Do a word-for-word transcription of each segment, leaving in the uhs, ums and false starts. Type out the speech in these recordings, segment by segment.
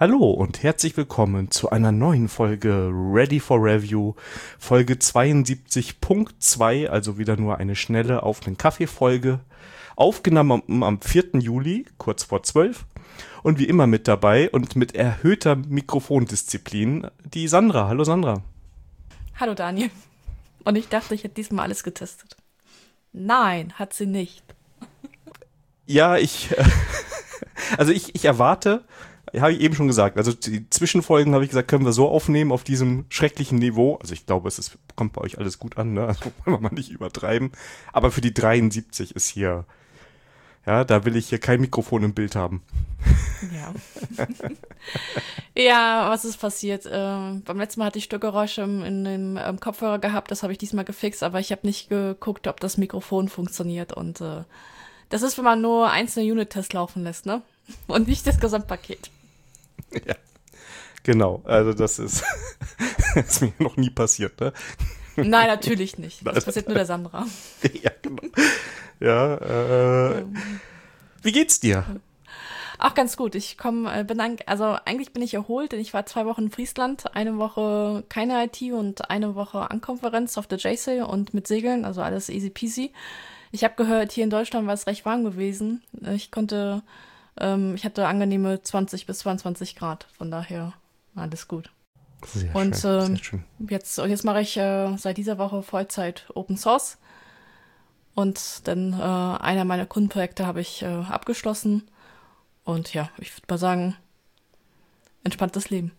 Hallo und herzlich willkommen zu einer neuen Folge Ready for Review, Folge zweiundsiebzig Punkt zwei, also wieder nur eine schnelle Auf den Kaffee-Folge, aufgenommen am, am vierten Juli, kurz vor zwölf, und wie immer mit dabei und mit erhöhter Mikrofondisziplin die Sandra. Hallo Sandra. Hallo Daniel. Und ich dachte, ich hätte diesmal alles getestet. Nein, hat sie nicht. Ja, ich, also ich, ich erwarte... Habe ich eben schon gesagt. Also die Zwischenfolgen, habe ich gesagt, können wir so aufnehmen auf diesem schrecklichen Niveau. Also ich glaube, es ist, kommt bei euch alles gut an, ne? Also wollen wir mal nicht übertreiben. Aber für die dreiundsiebzig ist hier, ja, da will ich hier kein Mikrofon im Bild haben. Ja. Ja, was ist passiert? Ähm, beim letzten Mal hatte ich Störgeräusche im, in dem ähm, Kopfhörer gehabt, das habe ich diesmal gefixt, aber ich habe nicht geguckt, ob das Mikrofon funktioniert. Und äh, das ist, wenn man nur einzelne Unit-Tests laufen lässt, ne? Und nicht das Gesamtpaket. Ja, genau. Also das ist, das ist mir noch nie passiert, ne? Nein, natürlich nicht. Das passiert nur der Sandra. Ja, genau. Ja, äh, wie geht's dir? Auch ganz gut. Ich komme, bin an, also eigentlich bin ich erholt, denn ich war zwei Wochen in Friesland, eine Woche keine I T und eine Woche an Konferenz auf der J-Sail und mit Segeln, also alles easy peasy. Ich habe gehört, hier in Deutschland war es recht warm gewesen. Ich konnte Ähm, ich hatte angenehme zwanzig bis zweiundzwanzig Grad, von daher alles gut. Sehr und schön, ähm, sehr schön. jetzt, jetzt mache ich äh, seit dieser Woche Vollzeit Open Source und dann äh, einer meiner Kundenprojekte habe ich äh, abgeschlossen und ja, ich würde mal sagen, entspanntes Leben.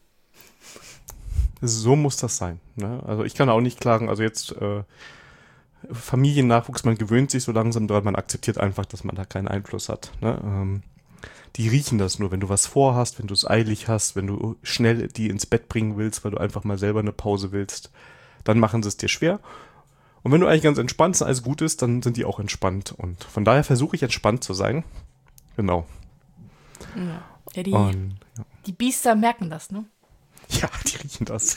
So muss das sein, ne? Also ich kann auch nicht klagen, also jetzt äh, Familiennachwuchs, man gewöhnt sich so langsam dran, man akzeptiert einfach, dass man da keinen Einfluss hat, ne? Ähm, Die riechen das nur, wenn du was vorhast, wenn du es eilig hast, wenn du schnell die ins Bett bringen willst, weil du einfach mal selber eine Pause willst, dann machen sie es dir schwer. Und wenn du eigentlich ganz entspannt und alles gut ist, dann sind die auch entspannt. Und von daher versuche ich entspannt zu sein. Genau. Ja, ja, die, Und, ja. die Biester merken das, ne? Ja, die riechen das.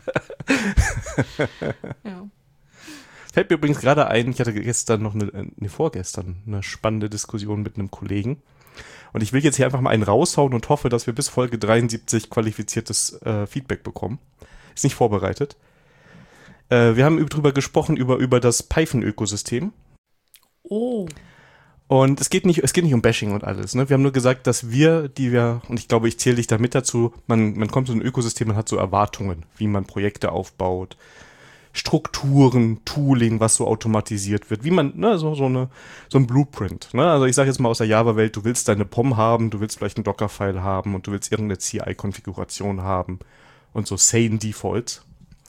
Ja. Fällt mir übrigens gerade ein, ich hatte gestern noch eine, ne, vorgestern eine spannende Diskussion mit einem Kollegen. Und ich will jetzt hier einfach mal einen raushauen und hoffe, dass wir bis Folge dreiundsiebzig qualifiziertes äh, Feedback bekommen. Ist nicht vorbereitet. Äh, wir haben drüber gesprochen, über, über das Python-Ökosystem. Oh. Und es geht nicht, es geht nicht um Bashing und alles, ne? Wir haben nur gesagt, dass wir, die wir, und ich glaube, ich zähle dich da mit dazu, man, man kommt zu einem Ökosystem, man hat so Erwartungen, wie man Projekte aufbaut, Strukturen, Tooling, was so automatisiert wird, wie man, ne, so, so eine, so ein Blueprint, ne, also ich sage jetzt mal aus der Java-Welt, du willst deine P O M haben, du willst vielleicht einen Docker-File haben und du willst irgendeine C I-Konfiguration haben und so sane Defaults.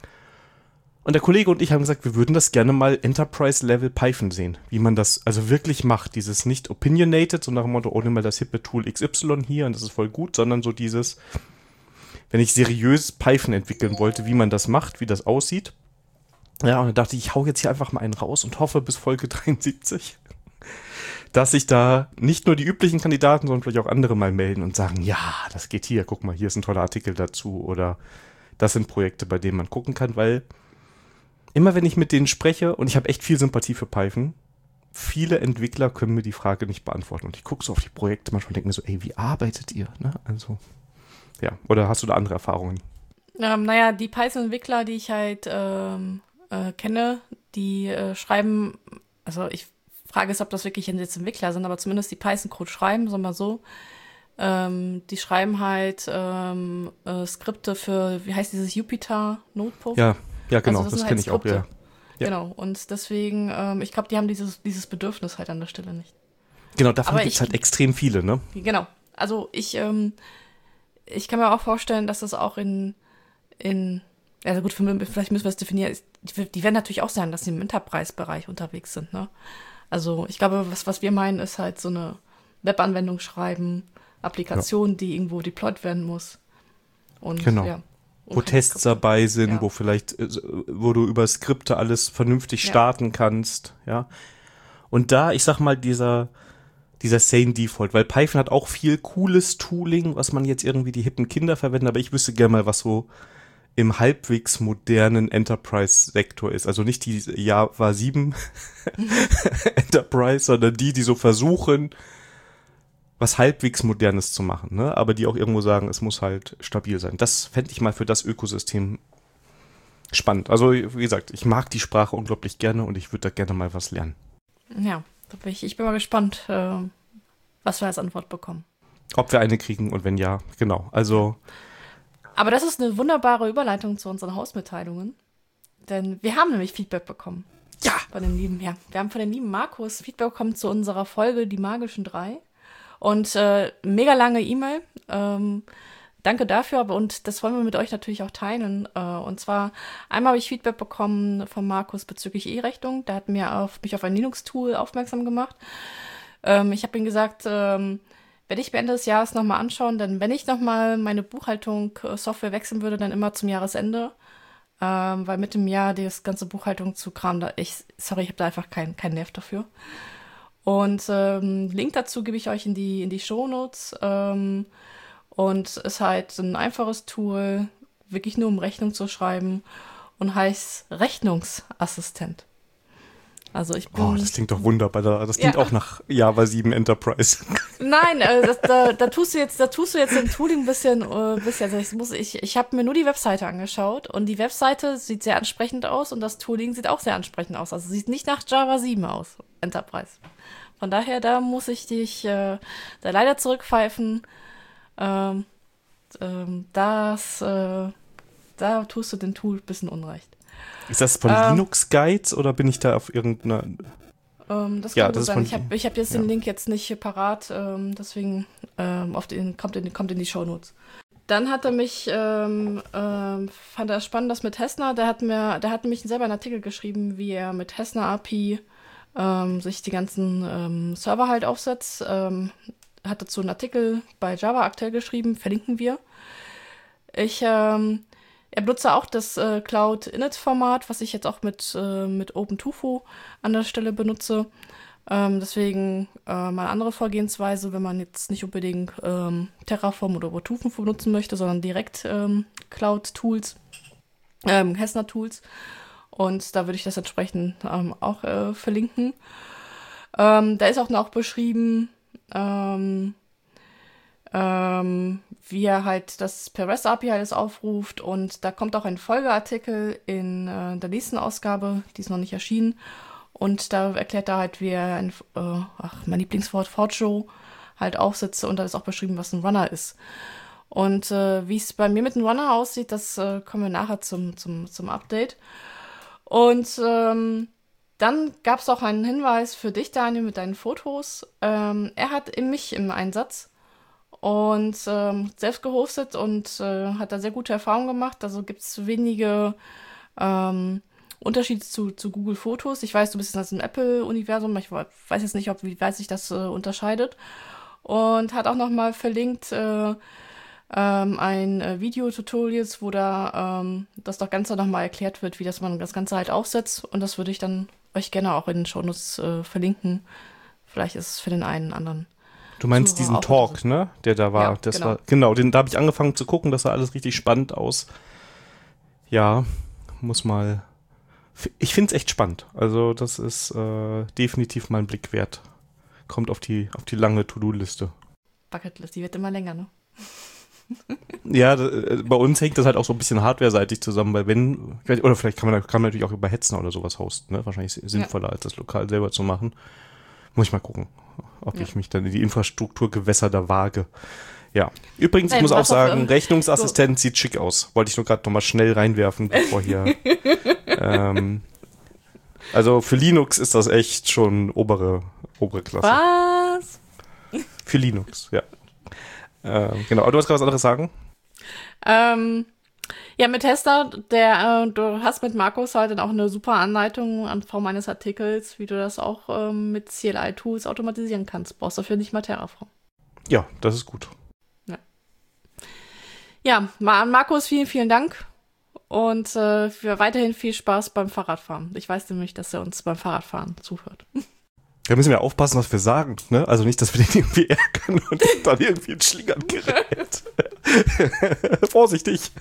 Und der Kollege und ich haben gesagt, wir würden das gerne mal Enterprise-Level Python sehen, wie man das also wirklich macht, dieses nicht opinionated, so nach dem Motto, oh, nimm mal das hippe Tool X Y hier und das ist voll gut, sondern so dieses, wenn ich seriös Python entwickeln wollte, wie man das macht, wie das aussieht. Ja, und dann dachte ich, ich hau jetzt hier einfach mal einen raus und hoffe bis Folge dreiundsiebzig, dass sich da nicht nur die üblichen Kandidaten, sondern vielleicht auch andere mal melden und sagen, ja, das geht hier, guck mal, hier ist ein toller Artikel dazu oder das sind Projekte, bei denen man gucken kann, weil immer wenn ich mit denen spreche, und ich habe echt viel Sympathie für Python, viele Entwickler können mir die Frage nicht beantworten und ich gucke so auf die Projekte manchmal und denke mir so, ey, wie arbeitet ihr? Ne? Also, ja, oder hast du da andere Erfahrungen? Ähm, naja, die Python-Entwickler, die ich halt ähm Äh, kenne, die äh, schreiben, also ich frage es, ob das wirklich jetzt Entwickler sind, aber zumindest die Python-Code schreiben, sagen wir mal so. Ähm, die schreiben halt ähm, äh, Skripte für, wie heißt dieses Jupyter-Notebook? Ja, ja, genau, also das, das halt kenne ich auch, ja. ja. Genau, und deswegen, ähm, ich glaube, die haben dieses, dieses Bedürfnis halt an der Stelle nicht. Genau, davon gibt es ich, halt extrem viele, ne? Genau, also ich, ähm, ich kann mir auch vorstellen, dass das auch in, in also gut, für, vielleicht müssen wir es definieren. Die werden natürlich auch sagen, dass sie im Enterprise-Bereich unterwegs sind, ne? Also ich glaube, was, was wir meinen, ist halt so eine Webanwendung schreiben, Applikation, ja. die irgendwo deployed werden muss. Und, genau. Ja, wo Tests Skripte. dabei sind, ja. wo vielleicht, wo du über Skripte alles vernünftig ja. starten kannst, ja. Und da, ich sag mal, dieser, dieser Sane Default, weil Python hat auch viel cooles Tooling, was man jetzt irgendwie die hippen Kinder verwenden, aber ich wüsste gerne mal, was so im halbwegs modernen Enterprise-Sektor ist. Also nicht die Java sieben Enterprise, sondern die, die so versuchen, was halbwegs Modernes zu machen, ne? Aber die auch irgendwo sagen, es muss halt stabil sein. Das fände ich mal für das Ökosystem spannend. Also wie gesagt, ich mag die Sprache unglaublich gerne und ich würde da gerne mal was lernen. Ja, da bin ich, ich bin mal gespannt, äh, was wir als Antwort bekommen. Ob wir eine kriegen und wenn ja, genau. Also. Aber das ist eine wunderbare Überleitung zu unseren Hausmitteilungen. Denn wir haben nämlich Feedback bekommen. Ja! Von den lieben, ja. Wir haben von den lieben Markus Feedback bekommen zu unserer Folge Die magischen drei. Und äh, mega lange E-Mail. Ähm, danke dafür. Aber und das wollen wir mit euch natürlich auch teilen. Äh, und zwar, einmal habe ich Feedback bekommen von Markus bezüglich E-Rechnung. Der hat mir auf, mich auf ein Linux-Tool aufmerksam gemacht. Ähm, ich habe ihm gesagt, ähm, werde ich mir Ende des Jahres nochmal anschauen, denn wenn ich nochmal meine Buchhaltung äh, Software wechseln würde, dann immer zum Jahresende. Ähm, weil mit dem Jahr das ganze Buchhaltung zu Kram, da ich, sorry, ich habe da einfach keinen kein Nerv dafür. Und ähm, Link dazu gebe ich euch in die, in die Shownotes. Ähm, und ist halt ein einfaches Tool, wirklich nur um Rechnung zu schreiben und heißt Rechnungsassistent. Also ich bin, oh, das klingt doch wunderbar. Das klingt ja. auch nach Java sieben Enterprise. Nein, äh, das, da, da tust du jetzt, da tust du jetzt im Tooling ein bisschen, äh, bisschen. Also ich muss, ich, ich habe mir nur die Webseite angeschaut und die Webseite sieht sehr ansprechend aus und das Tooling sieht auch sehr ansprechend aus. Also sieht nicht nach Java sieben aus, Enterprise. Von daher, da muss ich dich äh, da leider zurückpfeifen. Ähm, ähm, das, äh, da tust du dem Tool ein bisschen Unrecht. Ist das von ähm, Linux Guides oder bin ich da auf irgendeiner... Ähm, das kann ja, gut das sein. ist von, ich habe ich hab jetzt ja. den Link jetzt nicht hier parat, ähm, deswegen ähm, auf den, kommt, in, kommt in die Shownotes. Dann hat er mich, ähm, ähm, fand er spannend, das mit Hessner, der hat mir, der hat nämlich selber einen Artikel geschrieben, wie er mit Hessner A P I ähm, sich die ganzen ähm, Server halt aufsetzt. Ähm, hat dazu einen Artikel bei Java aktuell geschrieben, verlinken wir. Ich, ähm, Er benutzt auch das äh, Cloud-Init-Format, was ich jetzt auch mit, äh, mit OpenTofu an der Stelle benutze. Ähm, deswegen äh, mal eine andere Vorgehensweise, wenn man jetzt nicht unbedingt ähm, Terraform oder OpenTofu benutzen möchte, sondern direkt ähm, Cloud-Tools, ähm, Hessner-Tools. Und da würde ich das entsprechend ähm, auch äh, verlinken. Ähm, da ist auch noch beschrieben, ähm, Ähm, wie er halt das per REST A P I alles aufruft und da kommt auch ein Folgeartikel in äh, der nächsten Ausgabe, die ist noch nicht erschienen und da erklärt er halt, wie er ein, äh, ach, mein Lieblingswort, Fortjo halt aufsetzt und da ist auch beschrieben, was ein Runner ist. Und äh, wie es bei mir mit einem Runner aussieht, das äh, kommen wir nachher zum, zum, zum Update. Und ähm, dann gab es auch einen Hinweis für dich, Daniel, mit deinen Fotos. Ähm, er hat in mich im Einsatz und ähm, selbst gehostet und äh, hat da sehr gute Erfahrungen gemacht. Also gibt es wenige ähm, Unterschiede zu, zu Google Fotos. Ich weiß, du bist aus dem Apple-Universum. Ich weiß jetzt nicht, ob, wie weit sich das äh, unterscheidet. Und hat auch nochmal verlinkt äh, ähm, ein äh, Video-Tutorials, wo da ähm, das doch Ganze nochmal erklärt wird, wie das man das Ganze halt aufsetzt. Und das würde ich dann euch gerne auch in den Shownotes äh, verlinken. Vielleicht ist es für den einen anderen. Du meinst diesen Talk, ne? Der da war. Ja, das genau. war genau, den, da habe ich angefangen zu gucken, das sah alles richtig spannend aus. Ja, muss mal. Ich finde es echt spannend. Also, das ist äh, definitiv mal ein Blick wert. Kommt auf die, auf die lange To-Do-Liste. Bucketlist, die wird immer länger, ne? Ja, da, bei uns hängt das halt auch so ein bisschen hardware-seitig zusammen, weil wenn, oder vielleicht kann man, kann man natürlich auch über Hetzner oder sowas hosten, ne? Wahrscheinlich sinnvoller, ja, als das lokal selber zu machen. Muss ich mal gucken, ob ja. ich mich dann in die Infrastrukturgewässer da wage. Ja, übrigens, Nein, ich muss auch sagen, auf, Rechnungsassistent so. Sieht schick aus. Wollte ich nur gerade nochmal schnell reinwerfen, bevor hier... ähm, also für Linux ist das echt schon obere, obere Klasse. Was? Für Linux, ja. Ähm, genau, aber du hast gerade was anderes sagen? Ähm... Ja, mit Hessner, der, äh, du hast mit Markus halt dann auch eine super Anleitung an Form eines Artikels, wie du das auch ähm, mit C L I-Tools automatisieren kannst. Brauchst dafür nicht mal Terraform. Ja, das ist gut. Ja, ja mal an Markus vielen, vielen Dank und äh, für weiterhin viel Spaß beim Fahrradfahren. Ich weiß nämlich, dass er uns beim Fahrradfahren zuhört. Da müssen wir aufpassen, was wir sagen, ne? Also nicht, dass wir den irgendwie ärgern und dann irgendwie ins Schlingern gerät. Vorsichtig.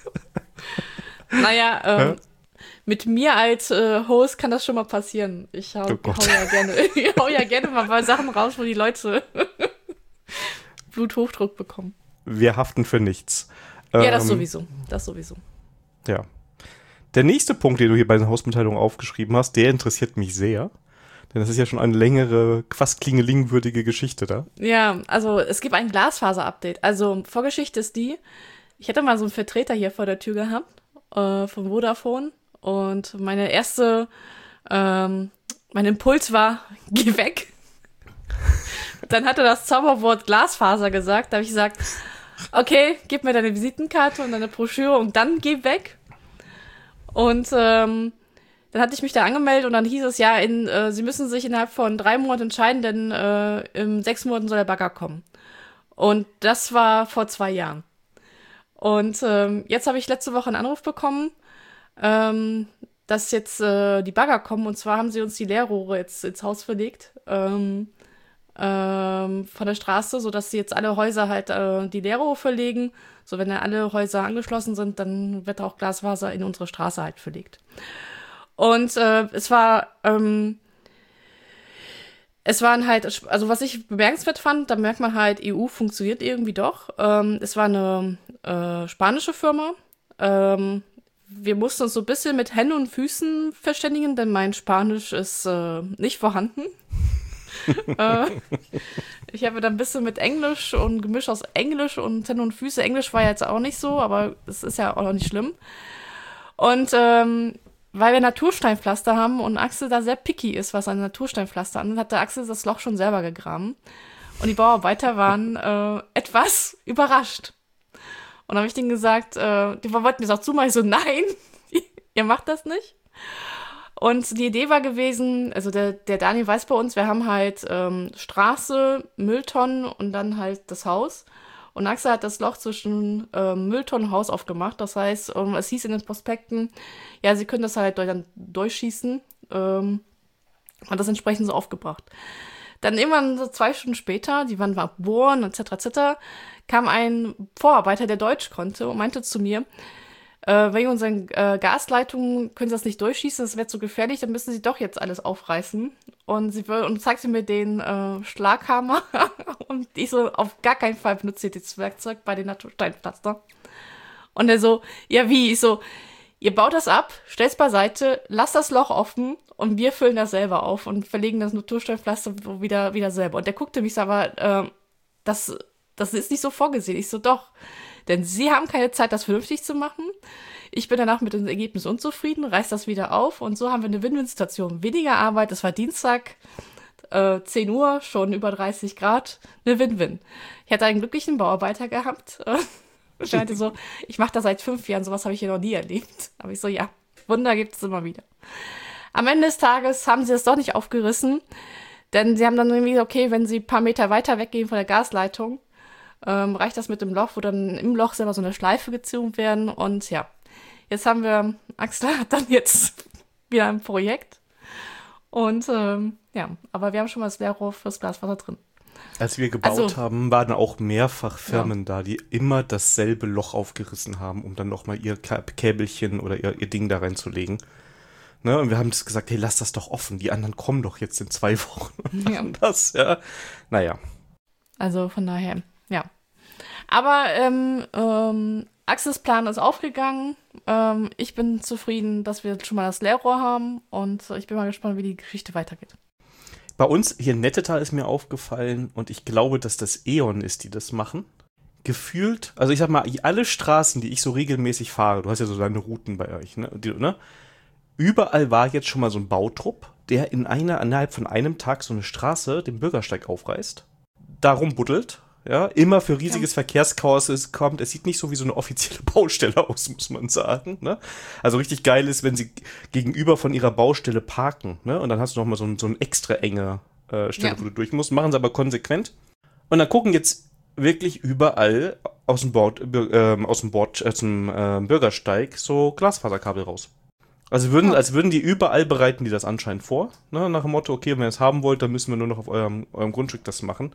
Naja, ähm, ja? mit mir als äh, Host kann das schon mal passieren. Ich hau, oh hau, ja, gerne, ich hau ja gerne mal bei Sachen raus, wo die Leute Bluthochdruck bekommen. Wir haften für nichts. Ja, das Ähm, sowieso. Das sowieso. Ja. Der nächste Punkt, den du hier bei den Hausmitteilungen aufgeschrieben hast, der interessiert mich sehr. Denn das ist ja schon eine längere, fast klingelingwürdige Geschichte da. Ja, also es gibt ein Glasfaser-Update. Also Vorgeschichte ist die, ich hätte mal so einen Vertreter hier vor der Tür gehabt, äh, von Vodafone. Und meine erste, ähm, mein Impuls war, geh weg. Dann hat er das Zauberwort Glasfaser gesagt. Da habe ich gesagt, okay, gib mir deine Visitenkarte und deine Broschüre und dann geh weg. Und ähm, dann hatte ich mich da angemeldet und dann hieß es, ja, in, äh, sie müssen sich innerhalb von drei Monaten entscheiden, denn äh, in sechs Monaten soll der Bagger kommen. Und das war vor zwei Jahren. Und ähm, jetzt habe ich letzte Woche einen Anruf bekommen, ähm, dass jetzt äh, die Bagger kommen. Und zwar haben sie uns die Leerrohre jetzt ins Haus verlegt. Ähm, ähm, von der Straße, sodass sie jetzt alle Häuser halt äh, die Leerrohre verlegen. So, wenn dann alle Häuser angeschlossen sind, dann wird auch Glasfaser in unsere Straße halt verlegt. Und äh, es war, ähm, es waren halt, also was ich bemerkenswert fand, da merkt man halt, E U funktioniert irgendwie doch. Ähm, es war eine äh, spanische Firma. Ähm, wir mussten uns so ein bisschen mit Händen und Füßen verständigen, denn mein Spanisch ist äh, nicht vorhanden. äh, ich habe dann ein bisschen mit Englisch und Gemisch aus Englisch und Hände und Füße. Englisch war jetzt auch nicht so, aber es ist ja auch noch nicht schlimm. Und ähm, weil wir Natursteinpflaster haben und Axel da sehr picky ist, was ein Natursteinpflaster angeht, hat der Axel das Loch schon selber gegraben. Und die Bauarbeiter waren äh, etwas überrascht. Und dann habe ich denen gesagt, äh, die wollten mir das auch zumachen. Ich so, nein, ihr macht das nicht. Und die Idee war gewesen, also der, der Daniel weiß bei uns, wir haben halt ähm, Straße, Mülltonnen und dann halt das Haus. Und Axel hat das Loch zwischen ähm, Mülltonnen und Haus aufgemacht. Das heißt, ähm, es hieß in den Prospekten, ja, sie können das halt dann durchschießen. Ähm, und das entsprechend so aufgebracht. Dann irgendwann so zwei Stunden später, die Wand war bohren, et cetera et cetera, kam ein Vorarbeiter, der Deutsch konnte und meinte zu mir, äh, wegen unseren äh, Gasleitungen können Sie das nicht durchschießen, das wäre zu gefährlich, dann müssen Sie doch jetzt alles aufreißen. Und sie und zeigte mir den äh, Schlaghammer und ich so, auf gar keinen Fall benutze ich dieses Werkzeug bei den Natursteinpflaster. Und er so, ja wie? Ich so, ihr baut das ab, stellt es beiseite, lasst das Loch offen und wir füllen das selber auf und verlegen das Natursteinpflaster wieder, wieder selber. Und der guckte mich so, aber äh, das, das ist nicht so vorgesehen. Ich so, doch. Denn sie haben keine Zeit, das vernünftig zu machen. Ich bin danach mit dem Ergebnis unzufrieden, reiß das wieder auf und so haben wir eine Win-Win-Situation. Weniger Arbeit, es war Dienstag, äh, zehn Uhr, schon über dreißig Grad, eine Win-Win. Ich hatte einen glücklichen Bauarbeiter gehabt. Ich meinte so, ich mache das seit fünf Jahren, sowas habe ich hier noch nie erlebt. Aber ich so, ja, Wunder gibt es immer wieder. Am Ende des Tages haben sie es doch nicht aufgerissen, denn sie haben dann irgendwie, okay, wenn sie ein paar Meter weiter weggehen von der Gasleitung, ähm, reicht das mit dem Loch, wo dann im Loch selber so eine Schleife gezogen werden. Und ja, jetzt haben wir, Axel hat dann jetzt wieder ein Projekt. Und ähm, ja, aber wir haben schon mal das Leerrohr fürs Glasfaser drin. Als wir gebaut also, haben, waren auch mehrfach Firmen ja. da, die immer dasselbe Loch aufgerissen haben, um dann nochmal ihr Käbelchen oder ihr, ihr Ding da reinzulegen. Ne? Und wir haben das gesagt, hey, lass das doch offen, die anderen kommen doch jetzt in zwei Wochen und ja. das, ja. Naja. Also von daher, ja. Aber ähm, ähm, Axels Plan ist aufgegangen. Ähm, ich bin zufrieden, dass wir schon mal das Leerrohr haben und ich bin mal gespannt, wie die Geschichte weitergeht. Bei uns hier in Nettetal ist mir aufgefallen und ich glaube, dass das E.ON ist, die das machen. Gefühlt, also ich sag mal, alle Straßen, die ich so regelmäßig fahre, du hast ja so deine Routen bei euch, ne? Die, ne? Überall war jetzt schon mal so ein Bautrupp, der in einer, innerhalb von einem Tag so eine Straße, den Bürgersteig aufreißt, da rumbuddelt, ja, immer für riesiges ja. Verkehrschaos ist, kommt. Es sieht nicht so wie so eine offizielle Baustelle aus, muss man sagen, ne? Also richtig geil ist, wenn sie gegenüber von ihrer Baustelle parken, ne? Und dann hast du noch mal so, ein, so eine extra enge äh, Stelle, ja. wo du durch musst. Machen sie aber konsequent. Und dann gucken jetzt wirklich überall aus dem Bord, äh, aus dem Bord, äh, zum äh, Bürgersteig so Glasfaserkabel raus. Also würden, als würden die überall bereiten die das anscheinend vor, ne? Nach dem Motto, okay, wenn ihr es haben wollt, dann müssen wir nur noch auf eurem, eurem Grundstück das machen.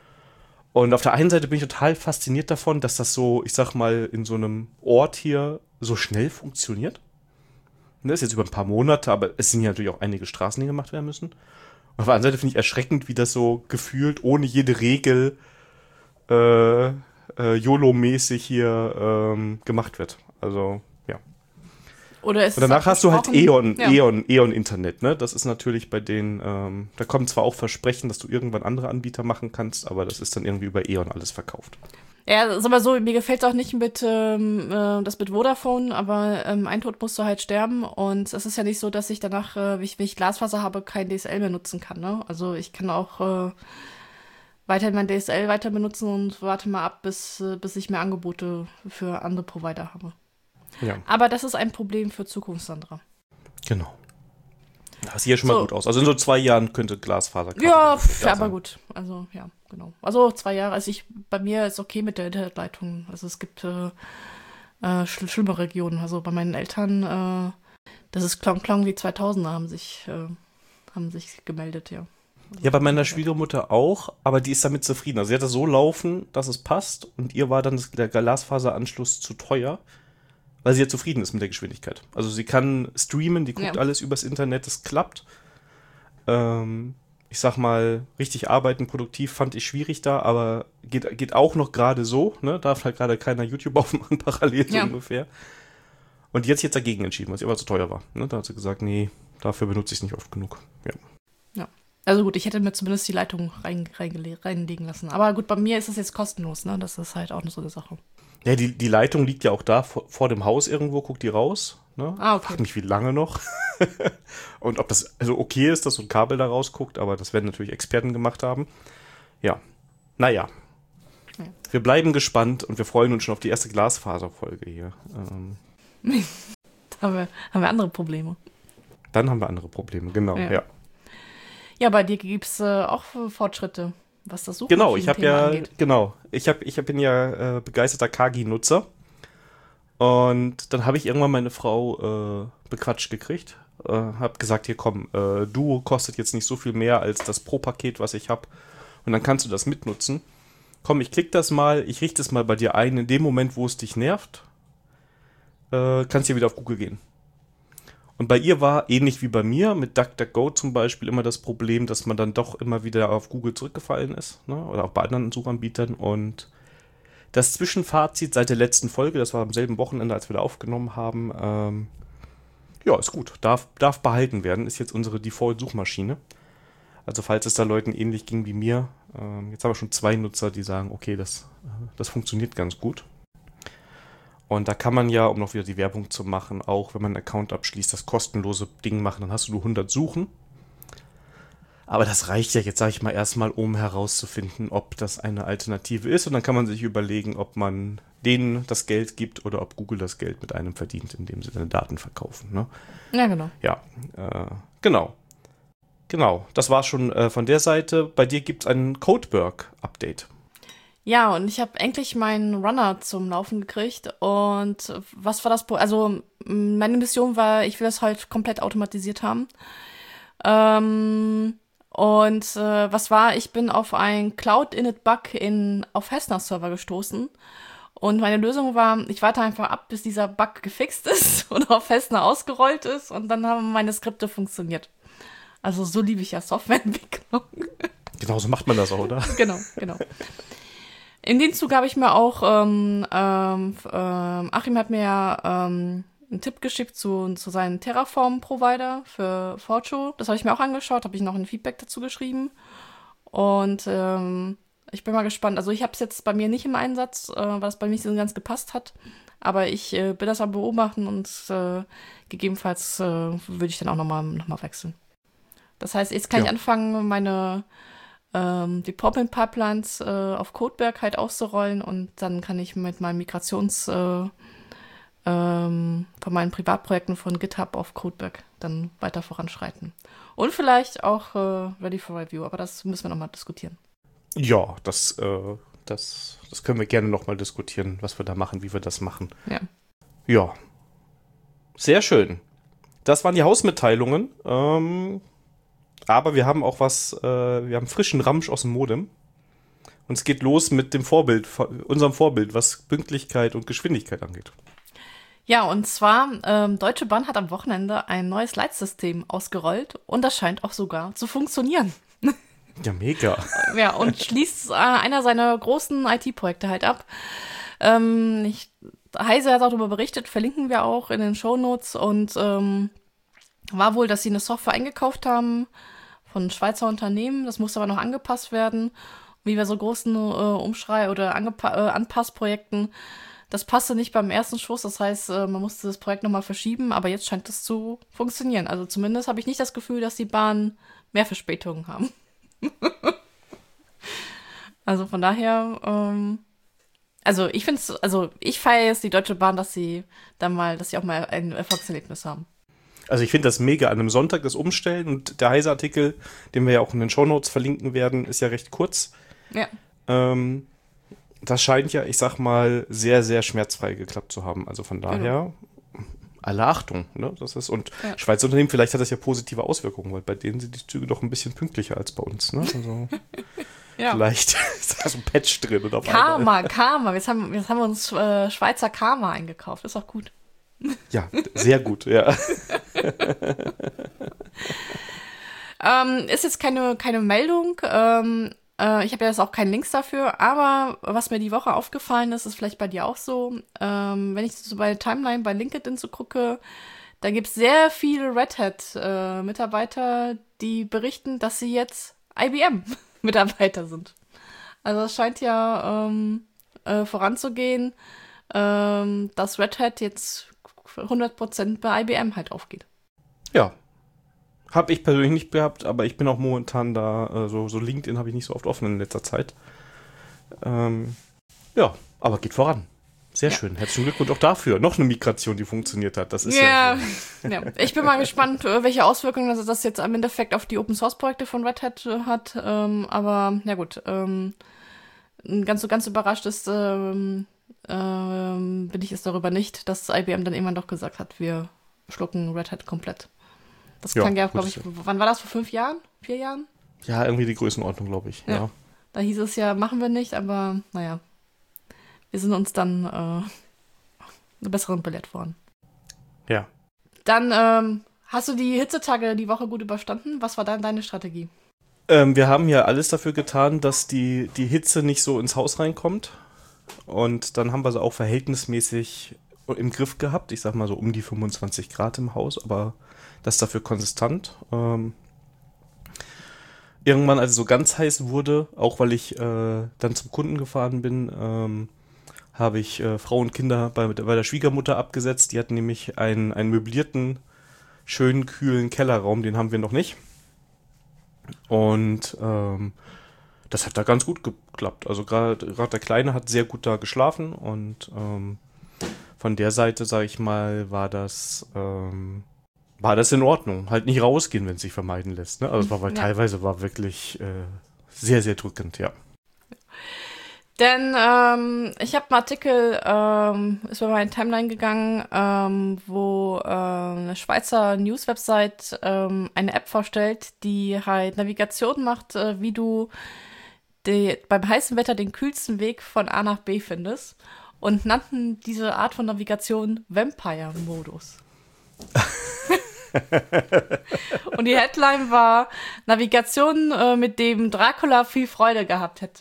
Und auf der einen Seite bin ich total fasziniert davon, dass das so, ich sag mal, in so einem Ort hier so schnell funktioniert. Das ist jetzt über ein paar Monate, aber es sind ja natürlich auch einige Straßen, die gemacht werden müssen. Und auf der anderen Seite finde ich erschreckend, wie das so gefühlt ohne jede Regel äh, äh, YOLO-mäßig hier ähm, gemacht wird. Also, ja. Oder ist Und danach hast du halt E.ON, ja. E.ON, E.ON Internet, ne? Das ist natürlich bei denen, ähm, da kommen zwar auch Versprechen, dass du irgendwann andere Anbieter machen kannst, aber das ist dann irgendwie über E.ON alles verkauft. Ja, sag mal so, mir gefällt es auch nicht mit ähm, äh, das mit Vodafone, aber ähm, ein Tod musst du halt sterben und es ist ja nicht so, dass ich danach, äh, wenn, ich, wenn ich Glasfaser habe, kein D S L mehr nutzen kann, ne? Also ich kann auch äh, weiterhin mein D S L weiter benutzen und warte mal ab, bis, äh, bis ich mehr Angebote für andere Provider habe. Ja. Aber das ist ein Problem für Zukunft, Sandra. Genau. Das sieht ja schon mal So. gut aus. Also in so zwei Jahren könnte Glasfaser Ja, pf, da aber sein. gut. Also, ja, genau. Also zwei Jahre. Also ich, bei mir ist okay mit der Internetleitung. Also es gibt äh, äh, schl schlimme Regionen. Also bei meinen Eltern, äh, das ist Klong Klong, die zweitausender haben sich, äh, haben sich gemeldet, ja. Also Ja, bei meiner Schwiegermutter auch, aber die ist damit zufrieden. Also sie hat das so laufen, dass es passt und ihr war dann das, der Glasfaseranschluss zu teuer, weil sie ja zufrieden ist mit der Geschwindigkeit. Also sie kann streamen, die guckt Ja. alles übers Internet, das klappt. Ähm, ich sag mal, richtig arbeiten, produktiv fand ich schwierig da, aber geht, geht auch noch gerade so, ne? Darf halt gerade keiner YouTube aufmachen, parallel so Ja. ungefähr. Und jetzt jetzt dagegen entschieden, weil es aber zu teuer war. Ne? Da hat sie gesagt, nee, dafür benutze ich es nicht oft genug. Ja. Ja. Also gut, ich hätte mir zumindest die Leitung rein, reingele- reinlegen lassen. Aber gut, bei mir ist es jetzt kostenlos, ne? Das ist halt auch noch so eine Sache. Ja, die, die Leitung liegt ja auch da vor, vor dem Haus irgendwo, guckt die raus. Ne? Ah, okay. Frag mich, wie lange noch. Und ob das also okay ist, dass so ein Kabel da rausguckt, aber das werden natürlich Experten gemacht haben. Ja, naja. Ja. Wir bleiben gespannt und wir freuen uns schon auf die erste Glasfaserfolge hier. Ähm, Da haben wir, haben wir andere Probleme. dann haben wir andere Probleme, genau, Ja. ja. Ja, bei dir gibt es äh, auch Fortschritte, was das Suchen Genau, ich habe ja, angeht. genau, ich habe, ich hab, bin ja äh, begeisterter Kagi-Nutzer und dann habe ich irgendwann meine Frau äh, bequatscht gekriegt, äh, habe gesagt, hier komm, äh, Duo kostet jetzt nicht so viel mehr als das Pro-Paket, was ich habe und dann kannst du das mitnutzen. Komm, ich klick das mal, ich richte es mal bei dir ein, in dem Moment, wo es dich nervt, äh, kannst du ja wieder auf Google gehen. Und bei ihr war, ähnlich wie bei mir, mit DuckDuckGo zum Beispiel, immer das Problem, dass man dann doch immer wieder auf Google zurückgefallen ist, ne? Oder auch bei anderen Suchanbietern. Und das Zwischenfazit seit der letzten Folge, das war am selben Wochenende, als wir da aufgenommen haben, ähm, ja, ist gut. Darf, darf behalten werden, ist jetzt unsere Default-Suchmaschine. Also falls es da Leuten ähnlich ging wie mir, ähm, jetzt haben wir schon zwei Nutzer, die sagen, okay, das, das funktioniert ganz gut. Und da kann man ja, um noch wieder die Werbung zu machen, auch wenn man einen Account abschließt, das kostenlose Ding machen, dann hast du nur hundert Suchen. Aber das reicht ja jetzt, sage ich mal, erstmal, um herauszufinden, ob das eine Alternative ist. Und dann kann man sich überlegen, ob man denen das Geld gibt oder ob Google das Geld mit einem verdient, indem sie deine Daten verkaufen. Ne? Ja, genau. Ja, äh, genau. Genau, das war schon äh, von der Seite. Bei dir gibt es ein Codeberg-Update. Ja, und ich habe endlich meinen Runner zum Laufen gekriegt. Und was war das? Pro also, m, meine Mission war, ich will das halt komplett automatisiert haben. Ähm, und äh, was war? Ich bin auf ein Cloud-Init-Bug in, auf Hessner-Server gestoßen. Und meine Lösung war, ich warte einfach ab, bis dieser Bug gefixt ist und auf Hessner ausgerollt ist. Und dann haben meine Skripte funktioniert. Also, so liebe ich ja Softwareentwicklung. Genau, so macht man das auch, oder? Genau, genau. In dem Zug habe ich mir auch, ähm, ähm, ähm, Achim hat mir ja ähm, einen Tipp geschickt zu, zu seinem Terraform-Provider für Fortune. Das habe ich mir auch angeschaut, habe ich noch ein Feedback dazu geschrieben. Und ähm, ich bin mal gespannt. Also ich habe es jetzt bei mir nicht im Einsatz, äh, weil es bei mir nicht so ganz gepasst hat. Aber ich äh, bin das am Beobachten und äh, gegebenenfalls äh, würde ich dann auch nochmal noch mal wechseln. Das heißt, jetzt kann Ja. ich anfangen, meine ähm, Deployment-Pipelines äh, auf Codeberg halt auszurollen und dann kann ich mit meinen Migrations äh, ähm, von meinen Privatprojekten von GitHub auf Codeberg dann weiter voranschreiten. Und vielleicht auch äh, ready for review, aber das müssen wir nochmal diskutieren. Ja, das, äh, das, das können wir gerne nochmal diskutieren, was wir da machen, wie wir das machen. Ja. Ja. Sehr schön. Das waren die Hausmitteilungen. Ähm, aber wir haben auch was, äh, wir haben frischen Ramsch aus dem Modem. Und es geht los mit dem Vorbild, unserem Vorbild, was Pünktlichkeit und Geschwindigkeit angeht. Ja, und zwar, ähm, Deutsche Bahn hat am Wochenende ein neues Leitsystem ausgerollt und das scheint auch sogar zu funktionieren. Ja, mega. Ja, und schließt äh, einer seiner großen I T-Projekte halt ab. Ähm, ich, Heise hat auch darüber berichtet, verlinken wir auch in den Shownotes. Und ähm, war wohl, dass sie eine Software eingekauft haben von Schweizer Unternehmen. Das musste aber noch angepasst werden. Wie bei so großen äh, Umschrei- oder Angepa- äh, Anpassprojekten. Das passte nicht beim ersten Schuss. Das heißt, äh, man musste das Projekt nochmal verschieben. Aber jetzt scheint es zu funktionieren. Also zumindest habe ich nicht das Gefühl, dass die Bahnen mehr Verspätungen haben. Also von daher, ähm, also ich finde es, also ich feiere jetzt die Deutsche Bahn, dass sie dann mal, dass sie auch mal ein Erfolgserlebnis haben. Also ich finde das mega, an einem Sonntag das Umstellen, und der Heise-Artikel, den wir ja auch in den Shownotes verlinken werden, ist ja recht kurz. Ja. Ähm, das scheint ja, ich sag mal, sehr, sehr schmerzfrei geklappt zu haben. Also von daher, genau. Alle Achtung. Ne? Das ist, und ja. Schweizer Unternehmen, vielleicht hat das ja positive Auswirkungen, weil bei denen sind die Züge doch ein bisschen pünktlicher als bei uns. Ne? Also ja. Vielleicht ist da so ein Patch drin. Oder Karma, Karma. Jetzt haben, jetzt haben wir uns äh, Schweizer Karma eingekauft. Ist auch gut. Ja, sehr gut, ja. ähm, ist jetzt keine, keine Meldung. Ähm, äh, ich habe ja jetzt auch keinen Links dafür. Aber was mir die Woche aufgefallen ist, ist vielleicht bei dir auch so. Ähm, wenn ich so bei der Timeline bei LinkedIn so gucke, da gibt es sehr viele Red Hat-Mitarbeiter, äh, die berichten, dass sie jetzt I B M-Mitarbeiter sind. Also es scheint ja ähm, äh, voranzugehen, ähm, dass Red Hat jetzt hundert Prozent bei I B M halt aufgeht. Ja. Habe ich persönlich nicht gehabt, aber ich bin auch momentan da, äh, so, so LinkedIn habe ich nicht so oft offen in letzter Zeit. Ähm, ja, aber geht voran. Sehr ja. schön. Herzlichen Glückwunsch auch dafür. Noch eine Migration, die funktioniert hat. Das ist ja, ja, ja. Ich bin mal gespannt, welche Auswirkungen das, das jetzt am Endeffekt auf die Open-Source-Projekte von Red Hat hat. Ähm, aber, ja gut, ähm, ganz so ganz überrascht ist, ähm, ähm, bin ich es darüber nicht, dass I B M dann irgendwann doch gesagt hat, wir schlucken Red Hat komplett. Das ja, kann ja, glaube ich, wann war das, vor fünf Jahren? Vier Jahren? Ja, irgendwie die Größenordnung, glaube ich. Ja. ja. Da hieß es ja, machen wir nicht, aber naja, wir sind uns dann äh, eine bessere belehrt worden. Ja. Dann ähm, hast du die Hitzetage die Woche gut überstanden? Was war dann deine Strategie? Ähm, wir haben ja alles dafür getan, dass die, die Hitze nicht so ins Haus reinkommt. Und dann haben wir sie auch verhältnismäßig im Griff gehabt. Ich sag mal so um die fünfundzwanzig Grad im Haus, aber das dafür konsistent. Ähm, irgendwann, als es so ganz heiß wurde, auch weil ich äh, dann zum Kunden gefahren bin, ähm, habe ich äh, Frau und Kinder bei, bei der Schwiegermutter abgesetzt. Die hatten nämlich einen, einen möblierten, schönen, kühlen Kellerraum, den haben wir noch nicht. Und ähm, das hat da ganz gut geklappt. Also gerade der Kleine hat sehr gut da geschlafen und ähm, von der Seite, sage ich mal, war das ähm, war das in Ordnung. Halt nicht rausgehen, wenn es sich vermeiden lässt. Ne? Also es war, weil ja. teilweise war wirklich äh, sehr, sehr drückend, ja. Denn ähm, ich habe einen Artikel, ähm, ist bei meiner Timeline gegangen, ähm, wo äh, eine Schweizer News-Website ähm, eine App vorstellt, die halt Navigation macht, äh, wie du die, beim heißen Wetter den kühlsten Weg von A nach B findest, und nannten diese Art von Navigation Vampire-Modus. Und die Headline war Navigation, äh, mit dem Dracula viel Freude gehabt hätte.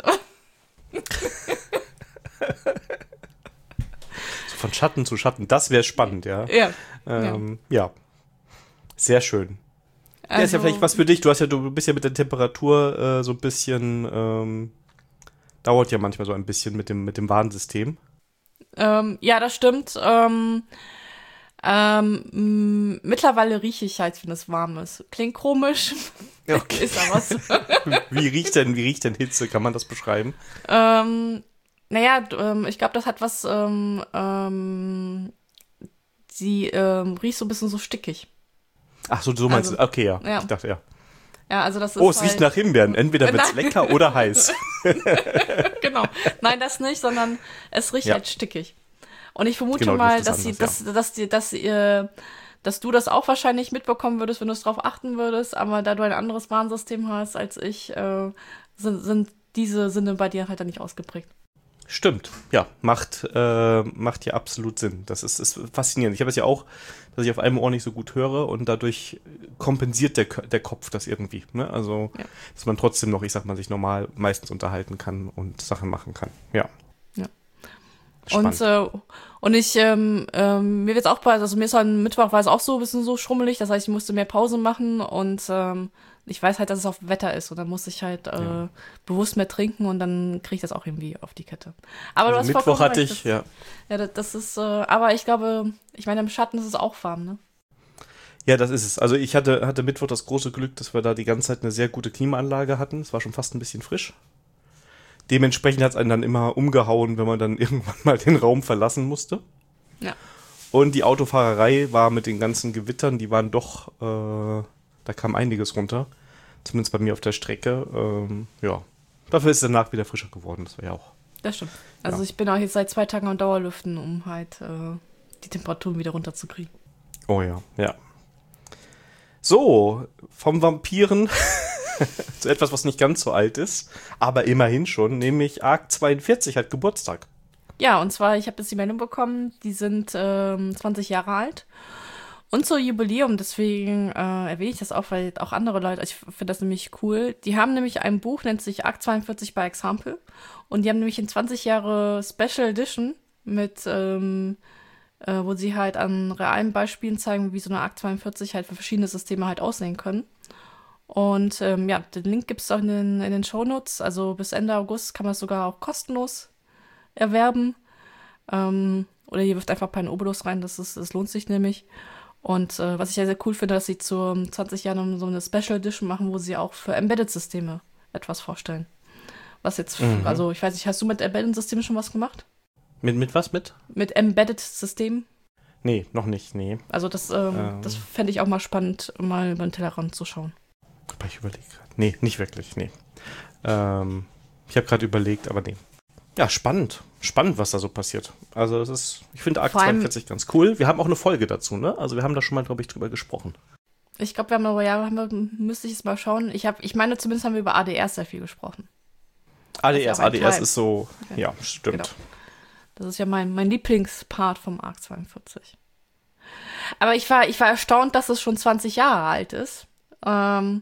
So von Schatten zu Schatten, das wäre spannend, ja. Ja. Ähm, ja. ja. Sehr schön. Also, ja, ist ja vielleicht was für dich. Du hast ja, du bist ja mit der Temperatur äh, so ein bisschen, ähm, dauert ja manchmal so ein bisschen mit dem, mit dem Warnsystem. Ähm, ja, das stimmt. Ähm, ähm, m- mittlerweile rieche ich halt, wenn es warm ist. Klingt komisch. Okay. Ist aber so. Wie riecht denn, wie riecht denn Hitze? Kann man das beschreiben? Ähm, naja, d- ähm, ich glaube, das hat was, ähm, ähm, sie ähm, riecht so ein bisschen so stickig. Ach so, so meinst Also, du. Okay, ja. ja. Ich dachte, ja. Ja, also das ist Oh, es halt, riecht nach Himbeeren. Entweder wird's Nein. lecker oder heiß. Genau. Nein, das nicht, sondern es riecht Ja. halt stickig. Und ich vermute Genau, mal, riecht es dass, sie, anders, dass, dass, die, dass, ihr, dass du das auch wahrscheinlich mitbekommen würdest, wenn du es drauf achten würdest, aber da du ein anderes Warnsystem hast als ich, äh, sind, sind diese Sinne bei dir halt dann nicht ausgeprägt. Stimmt, ja, macht, äh, macht ja absolut Sinn. Das ist, ist faszinierend. Ich habe es ja auch, dass ich auf einem Ohr nicht so gut höre und dadurch kompensiert der, der Kopf das irgendwie. Ne? Also, ja. Dass man trotzdem noch, ich sag mal, sich normal meistens unterhalten kann und Sachen machen kann. Ja. Ja. Und, äh, und ich, ähm, ähm, mir wird's auch bei, also mir ist am Mittwoch war es auch so ein bisschen so schrummelig, das heißt, ich musste mehr Pause machen und ähm, ich weiß halt, dass es auf Wetter ist und dann muss ich halt äh, ja. bewusst mehr trinken und dann kriege ich das auch irgendwie auf die Kette. Aber also du hast Mittwoch hatte recht, ich, das, ja. Ja, das, das ist, äh, aber ich glaube, ich meine, im Schatten ist es auch warm, ne? Ja, das ist es. Also ich hatte, hatte Mittwoch das große Glück, dass wir da die ganze Zeit eine sehr gute Klimaanlage hatten. Es war schon fast ein bisschen frisch. Dementsprechend hat es einen dann immer umgehauen, wenn man dann irgendwann mal den Raum verlassen musste. Ja. Und die Autofahrerei war mit den ganzen Gewittern, die waren doch, äh, da kam einiges runter. Zumindest bei mir auf der Strecke. Ähm, ja, dafür ist es danach wieder frischer geworden. Das war ja auch. Das stimmt. Also ja. ich bin auch jetzt seit zwei Tagen am Dauerlüften, um halt äh, die Temperaturen wieder runterzukriegen. Oh ja, ja. So, vom Vampiren zu etwas, was nicht ganz so alt ist, aber immerhin schon, nämlich Arc zweiundvierzig hat Geburtstag. Ja, und zwar, ich habe jetzt die Meldung bekommen, die sind ähm, zwanzig Jahre alt. Und zur Jubiläum, deswegen äh, erwähne ich das auch, weil auch andere Leute, ich finde das nämlich cool, die haben nämlich ein Buch, nennt sich Arc zweiundvierzig by Example. Und die haben nämlich in zwanzig Jahre Special Edition mit, ähm, äh, wo sie halt an realen Beispielen zeigen, wie so eine Arc zweiundvierzig halt für verschiedene Systeme halt aussehen können. Und ähm, ja, den Link gibt es auch in den, in den Shownotes. Also bis Ende August kann man es sogar auch kostenlos erwerben. Ähm, oder ihr wirft einfach ein Obolus rein, das, ist, das lohnt sich nämlich. Und äh, was ich ja sehr cool finde, dass sie zu zwanzig Jahren so eine Special Edition machen, wo sie auch für Embedded-Systeme etwas vorstellen. Was jetzt, mhm. also ich weiß nicht, hast du mit Embedded-Systemen schon was gemacht? Mit, mit was mit? Mit Embedded-Systemen? Nee, noch nicht, nee. Also das, ähm, ähm. das fände ich auch mal spannend, mal über den Tellerrand zu schauen. Aber ich überlege gerade. Nee, nicht wirklich, nee. Ähm, ich habe gerade überlegt, aber nee. Ja, spannend. Spannend, was da so passiert. Also es ist, ich finde Arc zweiundvierzig ganz cool. Wir haben auch eine Folge dazu, ne? Also wir haben da schon mal, glaube ich, drüber gesprochen. Ich glaube, wir haben aber, ja, haben wir, müsste ich es mal schauen. Ich, hab, ich meine, zumindest haben wir über A D Rs sehr viel gesprochen. A D Rs, A D Rs ist so, okay. Ja, stimmt. Genau. Das ist ja mein, mein Lieblingspart vom Arc zweiundvierzig. Aber ich war, ich war erstaunt, dass es schon zwanzig Jahre alt ist. Ähm,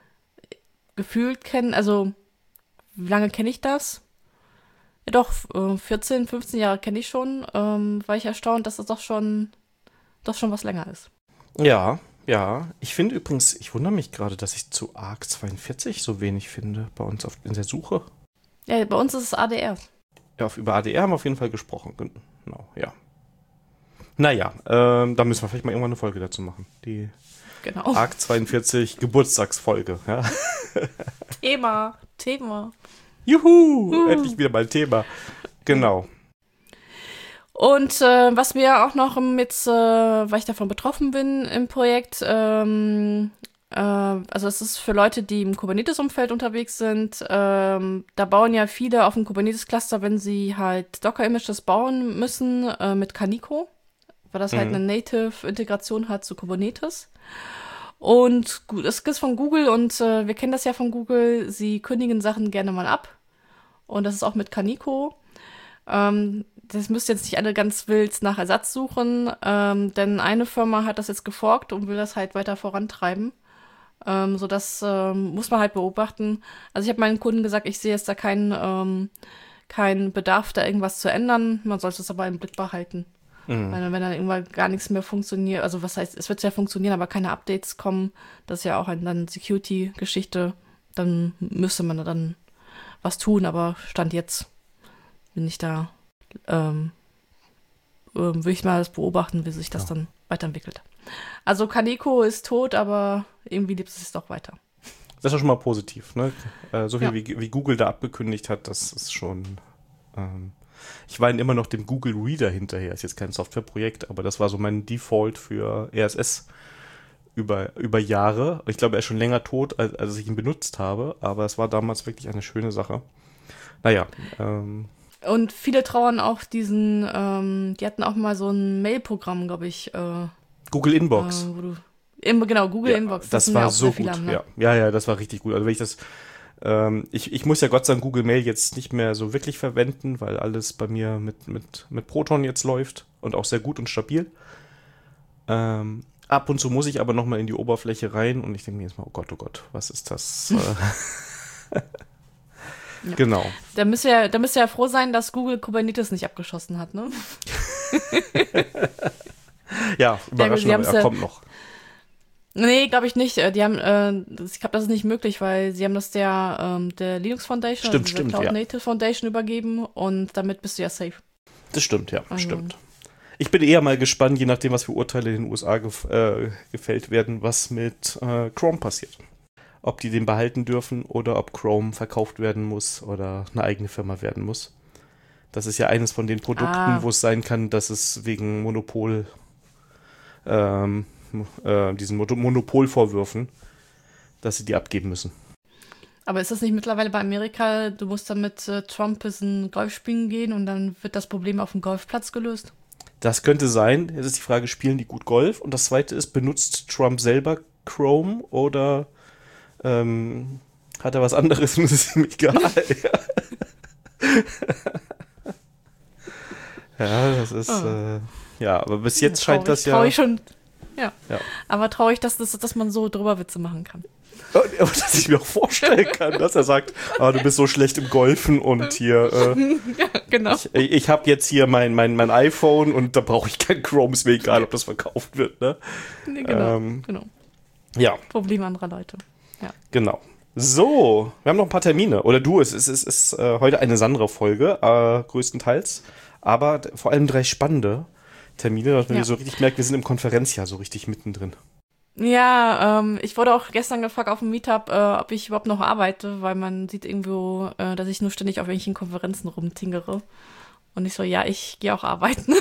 gefühlt kennen, also wie lange kenne ich das? Ja doch, vierzehn, fünfzehn Jahre kenne ich schon. Ähm, war ich erstaunt, dass das doch schon, doch schon was länger ist. Ja, ja. Ich finde übrigens, ich wundere mich gerade, dass ich zu Arc zweiundvierzig so wenig finde bei uns auf, in der Suche. Ja, bei uns ist es A D R. Ja, auf, über A D R haben wir auf jeden Fall gesprochen. Genau, ja. Naja, ähm, da müssen wir vielleicht mal irgendwann eine Folge dazu machen. Die genau. Arc zweiundvierzig Geburtstagsfolge. Ja. Thema, Thema. Juhu, uh. endlich wieder mal ein Thema. Genau. Und äh, was mir auch noch mit, äh, weil ich davon betroffen bin im Projekt, ähm, äh, also es ist für Leute, die im Kubernetes-Umfeld unterwegs sind, ähm, da bauen ja viele auf dem Kubernetes-Cluster, wenn sie halt Docker-Images bauen müssen, äh, mit Kaniko, weil das mhm. halt eine Native-Integration hat zu Kubernetes. Und es ist von Google und äh, wir kennen das ja von Google, sie kündigen Sachen gerne mal ab. Und das ist auch mit Kaniko. Ähm, das müsst ihr jetzt nicht alle ganz wild nach Ersatz suchen, ähm, denn eine Firma hat das jetzt geforkt und will das halt weiter vorantreiben. Ähm, so das ähm, muss man halt beobachten. Also ich habe meinen Kunden gesagt, ich sehe jetzt da keinen ähm, keinen Bedarf, da irgendwas zu ändern. Man sollte es aber im Blick behalten. Mhm. Weil wenn dann irgendwann gar nichts mehr funktioniert, also was heißt, es wird ja funktionieren, aber keine Updates kommen, das ist ja auch eine Security-Geschichte, dann müsste man da dann was tun, aber Stand jetzt bin ich da, ähm, ähm, will ich mal das beobachten, wie sich das ja. dann weiterentwickelt. Also Kaneko ist tot, aber irgendwie lebt es sich doch weiter. Das ist ja schon mal positiv, ne? Äh, so viel ja. wie, wie Google da abgekündigt hat, das ist schon, ähm, ich war immer noch dem Google Reader hinterher, ist jetzt kein Softwareprojekt, aber das war so mein Default für R S S über, über Jahre. Ich glaube, er ist schon länger tot, als, als ich ihn benutzt habe, aber es war damals wirklich eine schöne Sache. Naja, ähm. Und viele trauern auch diesen, ähm, die hatten auch mal so ein Mail-Programm, glaube ich. Äh, Google Inbox. Äh, wo du, im, genau, Google ja, Inbox. Das, das war so gut, haben, ne? ja. ja, ja, das war richtig gut. Also wenn ich das Ähm, ich, ich muss ja Gott sei Dank Google Mail jetzt nicht mehr so wirklich verwenden, weil alles bei mir mit, mit, mit Proton jetzt läuft und auch sehr gut und stabil. Ähm, ab und zu muss ich aber nochmal in die Oberfläche rein und ich denke mir jetzt mal, oh Gott, oh Gott, was ist das? Ja. Genau. Da müsst ihr, da müsst ihr ja froh sein, dass Google Kubernetes nicht abgeschossen hat, ne? Ja, überraschend, ja, aber er ja, kommt noch. Nee, glaube ich nicht. Die haben, äh, ich glaube, das ist nicht möglich, weil sie haben das der, ähm, der Linux Foundation, stimmt, also der stimmt, Cloud ja. Native Foundation übergeben und damit bist du ja safe. Das stimmt, ja, Also. stimmt. Ich bin eher mal gespannt, je nachdem, was für Urteile in den U S A gef- äh, gefällt werden, was mit äh, Chrome passiert. Ob die den behalten dürfen oder ob Chrome verkauft werden muss oder eine eigene Firma werden muss. Das ist ja eines von den Produkten, Ah. wo es sein kann, dass es wegen Monopol, ähm, äh, diesen Mo- Monopolvorwürfen, dass sie die abgeben müssen. Aber ist das nicht mittlerweile bei Amerika, du musst dann mit äh, Trump bis ein Golf spielen gehen und dann wird das Problem auf dem Golfplatz gelöst? Das könnte sein. Jetzt ist die Frage, spielen die gut Golf? Und das zweite ist, benutzt Trump selber Chrome oder ähm, hat er was anderes und es ist ihm egal? Ja, das ist, Oh. äh, ja, aber bis jetzt Ja, scheint traurig, das ja... Traurig schon, ja. ja. Aber traurig, dass, das, dass man so drüber Witze machen kann. Aber dass ich mir auch vorstellen kann, dass er sagt, ah, du bist so schlecht im Golfen und hier, äh, Ja, genau. ich, ich habe jetzt hier mein, mein, mein iPhone und da brauche ich kein Chrome, ist mir egal, ob das verkauft wird, ne? Nee, genau, Ähm, genau. Ja, Problem anderer Leute. genau. So, wir haben noch ein paar Termine. Oder du, es ist, es ist äh, heute eine Sandra-Folge, äh, größtenteils. Aber d- vor allem drei spannende Termine, dass man Ja. so richtig merkt, wir sind im Konferenzjahr so richtig mittendrin. Ja, ähm, ich wurde auch gestern gefragt auf dem Meetup, äh, ob ich überhaupt noch arbeite, weil man sieht irgendwo, äh, dass ich nur ständig auf irgendwelchen Konferenzen rumtingere. Und ich so, ja, ich gehe auch arbeiten.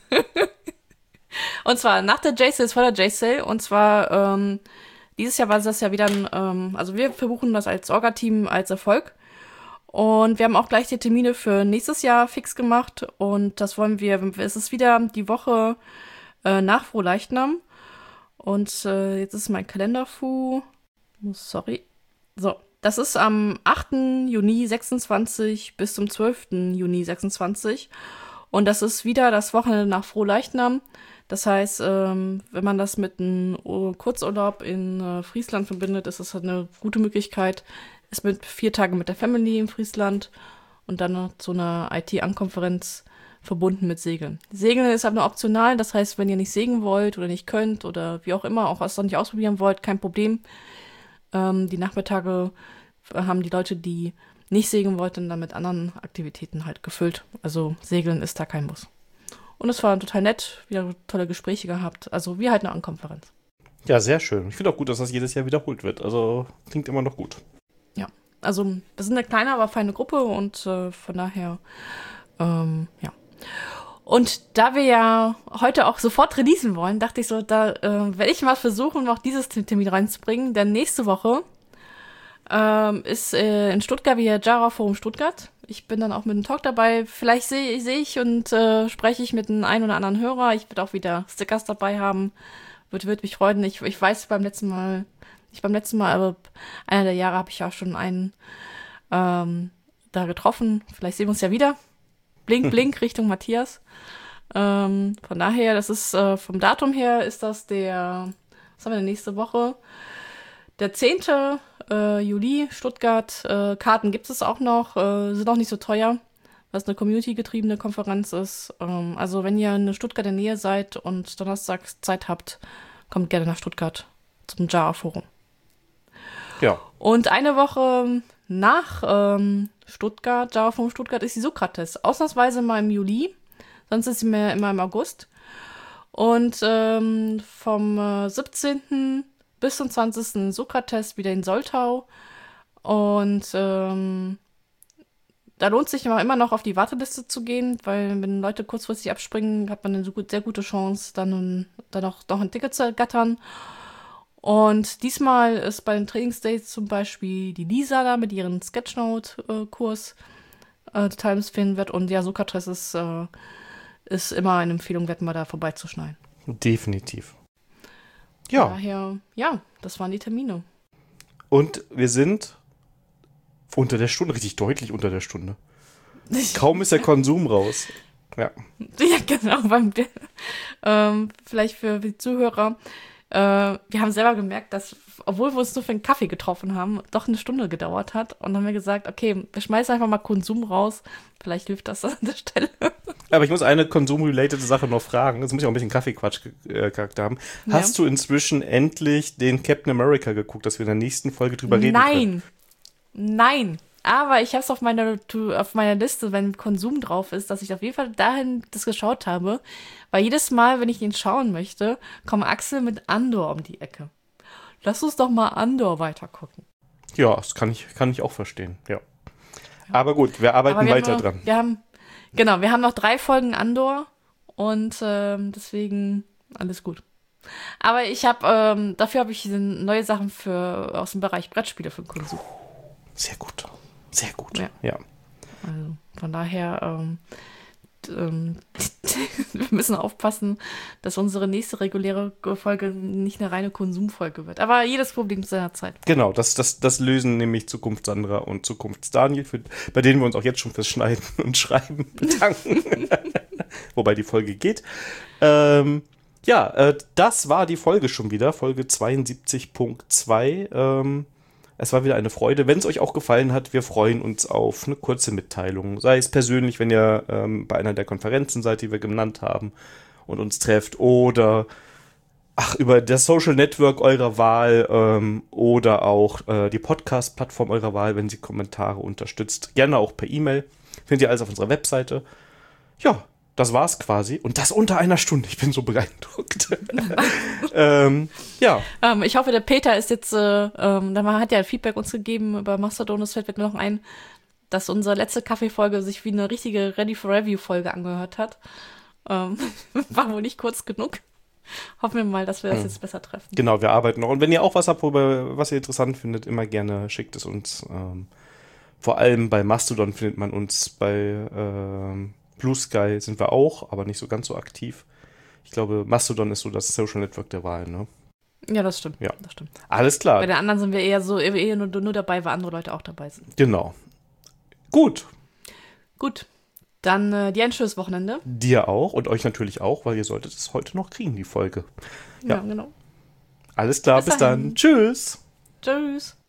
Und zwar nach der J-Sale, vor der J-Sale. Und zwar, ähm, dieses Jahr war das ja wieder ein, ähm, also wir verbuchen das als Orga-Team als Erfolg. Und wir haben auch gleich die Termine für nächstes Jahr fix gemacht. Und das wollen wir, es ist wieder die Woche äh, nach Frohleichnam. Und äh, jetzt ist mein Kalender fu. Sorry. So, das ist am achten Juni sechsundzwanzig bis zum zwölften Juni sechsundzwanzig. Und das ist wieder das Wochenende nach Frohleichnam. Das heißt, ähm, wenn man das mit einem Ur- Kurzurlaub in äh, Friesland verbindet, ist das halt eine gute Möglichkeit. Ist mit vier Tagen mit der Family in Friesland und dann noch zu einer I T-Ankonferenz verbunden mit Segeln. Segeln ist aber nur optional, das heißt, wenn ihr nicht segeln wollt oder nicht könnt oder wie auch immer, auch was nicht ausprobieren wollt, kein Problem. Ähm, die Nachmittage haben die Leute, die nicht segeln wollten, dann mit anderen Aktivitäten halt gefüllt. Also Segeln ist da kein Muss. Und es war total nett, wieder tolle Gespräche gehabt. Also wie halt eine Ankonferenz. Ja, sehr schön. Ich finde auch gut, dass das jedes Jahr wiederholt wird. Also klingt immer noch gut. Ja, also wir sind eine kleine, aber feine Gruppe und äh, von daher, ähm, ja. Und da wir ja heute auch sofort releasen wollen, dachte ich so, da äh, werde ich mal versuchen, noch dieses Termin reinzubringen. Denn nächste Woche ähm, ist äh, in Stuttgart wieder Java Forum Stuttgart. Ich bin dann auch mit einem Talk dabei. Vielleicht sehe seh ich und äh, spreche ich mit einem einen oder anderen Hörer. Ich werde auch wieder Stickers dabei haben. Würde würd mich freuen. Ich, ich weiß beim letzten Mal, nicht beim letzten Mal, aber einer der Jahre habe ich auch schon einen ähm, da getroffen. Vielleicht sehen wir uns ja wieder. Blink, blink Richtung Matthias. Ähm, von daher, das ist äh, vom Datum her ist das der, was haben wir denn nächste Woche? Der zehnte Äh, Juli, Stuttgart. Äh, Karten gibt es auch noch, äh, sind auch nicht so teuer, weil es eine community-getriebene Konferenz ist. Ähm, also wenn ihr in Stuttgart in der Nähe seid und donnerstags Zeit habt, kommt gerne nach Stuttgart zum Java Forum. Ja. Und eine Woche nach ähm, Stuttgart, Java Forum Stuttgart, ist die Sokrates. Ausnahmsweise mal im Juli, sonst ist sie mehr immer im August. Und ähm, vom äh, siebzehnten bis zum zwanzigsten Sokrates wieder in Soltau. Und ähm, da lohnt sich immer, immer noch auf die Warteliste zu gehen, weil wenn Leute kurzfristig abspringen, hat man eine so gut, sehr gute Chance, dann, dann auch noch ein Ticket zu ergattern. Und diesmal ist bei den Trainingsdays zum Beispiel die Lisa da mit ihrem Sketchnote-Kurs äh, total empfehlen wird. Und ja, Sokrates ist, äh, ist immer eine Empfehlung wert, mal da vorbeizuschneiden. Definitiv. Ja. Daher, ja, das waren die Termine. Und wir sind Unter der Stunde, richtig deutlich unter der Stunde. Kaum ist der Konsum raus. Ja. Ja, genau. Beim, ähm, vielleicht für die Zuhörer. Äh, wir haben selber gemerkt, dass, obwohl wir uns nur für einen Kaffee getroffen haben, doch eine Stunde gedauert hat. Und dann haben wir gesagt, okay, wir schmeißen einfach mal Konsum raus. Vielleicht hilft das an der Stelle. Aber ich muss eine konsum-related Sache noch fragen. Jetzt muss ich auch ein bisschen Kaffeequatsch-Charakter haben. Ja. Hast du inzwischen endlich den Captain America geguckt, dass wir in der nächsten Folge drüber reden Nein. können? Nein. Nein. Aber ich habe es auf meiner, auf meiner Liste, wenn Konsum drauf ist, dass ich auf jeden Fall dahin das geschaut habe. Weil jedes Mal, wenn ich ihn schauen möchte, kommt Axel mit Andor um die Ecke. Lass uns doch mal Andor weitergucken. Ja, das kann ich, kann ich auch verstehen, ja. Aber gut, wir arbeiten wir weiter noch, dran. Wir haben, genau, wir haben noch drei Folgen Andor und ähm, deswegen alles gut. Aber ich habe, ähm, dafür habe ich neue Sachen für aus dem Bereich Brettspiele für den Konsum. Sehr gut, sehr gut, ja. ja. Also von daher, ähm, ähm, wir müssen aufpassen, dass unsere nächste reguläre Folge nicht eine reine Konsumfolge wird. Aber jedes Problem zu seiner Zeit. Genau, das, das, das lösen nämlich Zukunfts-Sandra und Zukunfts-Daniel, für, bei denen wir uns auch jetzt schon fürs Schneiden und Schreiben bedanken. Wobei die Folge geht. Ähm, ja, äh, das war die Folge schon wieder, Folge zweiundsiebzig Punkt zwei. Ähm, Es war wieder eine Freude. Wenn es euch auch gefallen hat, wir freuen uns auf eine kurze Mitteilung. Sei es persönlich, wenn ihr ähm, bei einer der Konferenzen seid, die wir genannt haben und uns trefft. Oder ach, über das Social Network eurer Wahl ähm, oder auch äh, die Podcast-Plattform eurer Wahl, wenn sie Kommentare unterstützt. Gerne auch per E-Mail. Findet ihr alles auf unserer Webseite. Ja, das war's quasi. Und das unter einer Stunde. Ich bin so beeindruckt. ähm, ja. Ähm, ich hoffe, der Peter ist jetzt, äh, ähm, der hat ja Feedback uns gegeben über Mastodon. Es fällt mir noch ein, dass unsere letzte Kaffeefolge sich wie eine richtige Ready-for-Review-Folge angehört hat. Ähm, war wohl nicht kurz genug. Hoffen wir mal, dass wir das hm. jetzt besser treffen. Genau, wir arbeiten noch. Und wenn ihr auch was habt, worüber, was ihr interessant findet, immer gerne schickt es uns. Ähm, vor allem bei Mastodon findet man uns, bei ähm, Blue Sky sind wir auch, aber nicht so ganz so aktiv. Ich glaube, Mastodon ist so das Social Network der Wahl, ne? Ja, das stimmt. Ja, das stimmt. Alles klar. Bei den anderen sind wir eher so eher nur, nur dabei, weil andere Leute auch dabei sind. Genau. Gut. Gut. Dann äh, dir ein schönes Wochenende. Dir auch und euch natürlich auch, weil ihr solltet es heute noch kriegen, die Folge. Ja, ja genau. Alles klar, bis, bis dann. Tschüss. Tschüss.